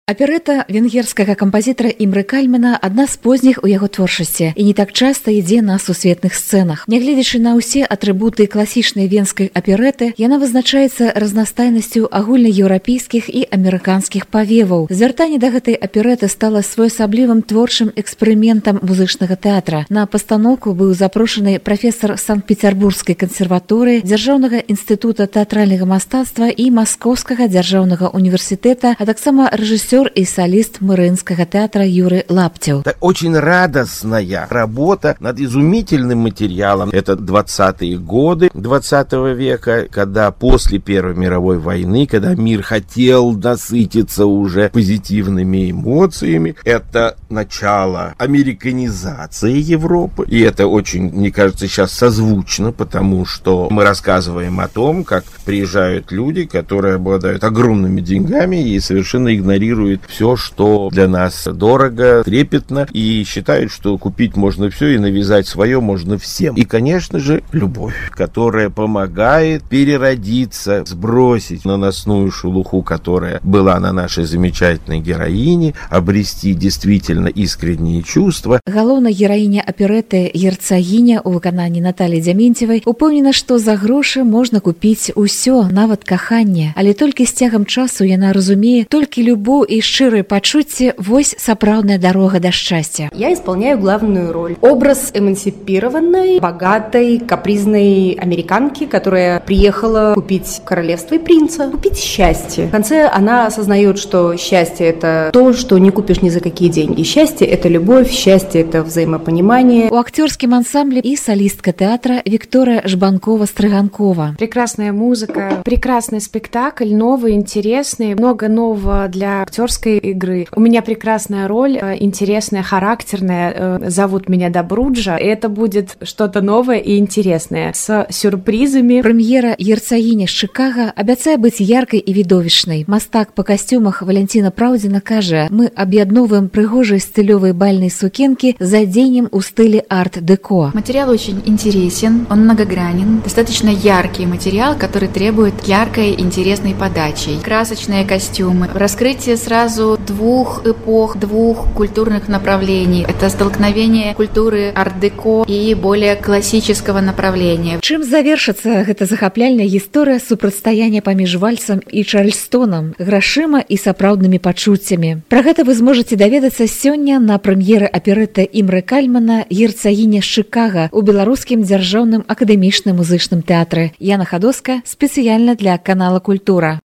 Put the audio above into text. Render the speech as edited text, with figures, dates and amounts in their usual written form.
Аперэта венгерскага кампазітара Імры Кальмана адна з позніх у яго творчасці і не так часта ідзе на сусветных сцэнах. Нягледзячы на ўсе атрыбуты класічнай венскай аперэты, яна вызначаецца разнастайнасцю агульнаеўрапейскіх і амерыканскіх павеваў. Звяртанне да гэтай аперэты стала своеасаблівым творчым эксперыментам музычнага тэатра. На пастаноўку быў запрошаны прафесар Санкт-Петербургскай кансерваторыі, Дзяржаўнага інстытута тэатральнага мастацтва і Маскоўскага дзяржаўнага універсітэта, а таксама рэжысёр и солист Мариинского театра Юрий Лаптев. Это очень радостная работа над изумительным материалом. Это 20-е годы 20 века, когда после Первой мировой войны, когда мир хотел насытиться уже позитивными эмоциями, это начало американизации Европы. И это очень, мне кажется, сейчас созвучно, потому что мы рассказываем о том, как приезжают люди, которые обладают огромными деньгами и совершенно игнорируют все, что для нас дорого, трепетно, и считают, что купить можно все и навязать свое можно всем. И, конечно же, любовь, которая помогает переродиться, сбросить наносную шелуху, которая была на нашей замечательной героине, обрести действительно искренние чувства. Галоўная гераиня аперэты Герцагіня у выкананні Натальи Дзямінцевай упэўнена, што за грошы можна купіць усё, нават каханне, але толькі з цягам часу яна разумее, толькі любоў и шчырыя пачуцці – вось сапраўдная дорога до счастья. Я исполняю главную роль. Образ эмансипированной, богатой, капризной американки, которая приехала купить королевство и принца, купить счастье. В конце она осознает, что счастье – это то, что не купишь ни за какие деньги. Счастье – это любовь, счастье – это взаимопонимание. У актерском ансамбле и солистка театра Виктория Жбанкова-Стрыганкова. Прекрасная музыка, прекрасный спектакль, новый, интересный, много нового для актерской игры. У меня прекрасная роль, интересная, характерная. Зовут меня Добруджа. Это будет что-то новое и интересное с сюрпризами. Премьера Герцагіня з Чикаго абяцае быць яркай і відовішнай. Мастак па касцюмах Валентина Праўдзіна кажа: мы аб'ядноўваем прыгожыя стылёвыя бальныя сукенкі з адзеннем у стыле арт-деко. Материал очень интересен, он многогранен, достаточно яркий материал, который требует яркой, интересной подачи. Красочные костюмы, раскрытие сразу двух эпох, двух культурных направлений. Это столкновение культуры арт-деко и более классического направления. Чым завершыцца гэта захапляльная гісторыя супрацьстаяння паміж вальсам і Чарльстонам, грашыма і сапраўднымі пачуццямі. Пра гэта вы зможаце даведацца сёння на прэм'еры аперэты Імры Кальмана «Герцагіня з Чикаго» у Беларускім дзяржаўным акадэмічным музычным тэатры. Яна Хадоска спецыяльна для канала Культура.